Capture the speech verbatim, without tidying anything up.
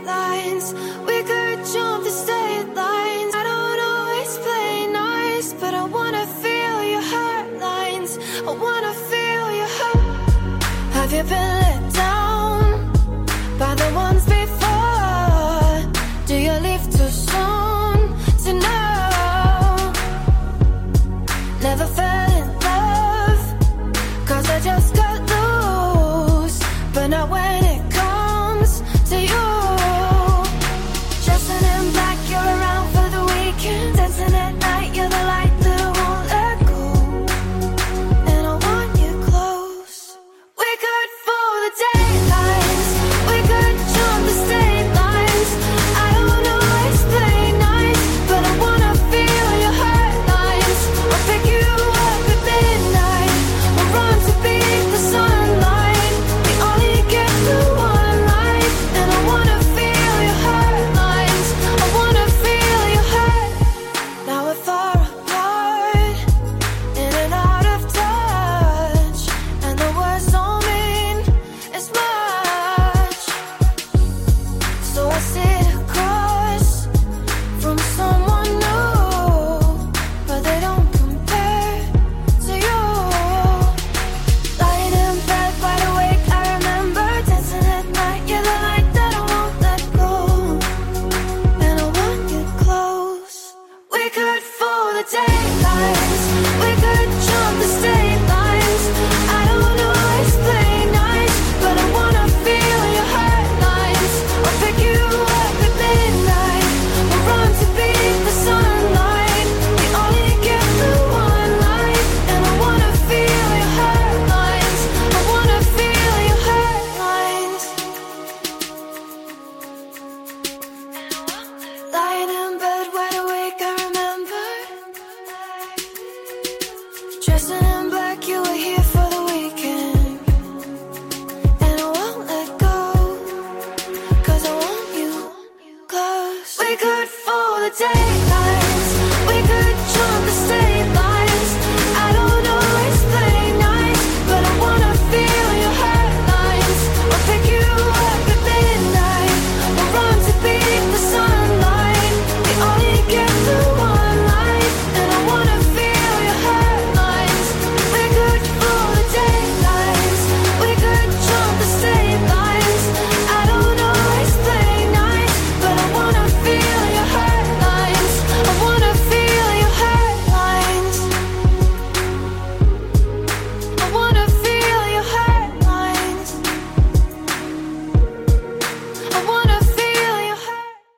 straight lines. We could jump the state lines. I don't always play nice, but I wanna feel your hurt lines. I wanna feel your hurt. Have you been let down by the ones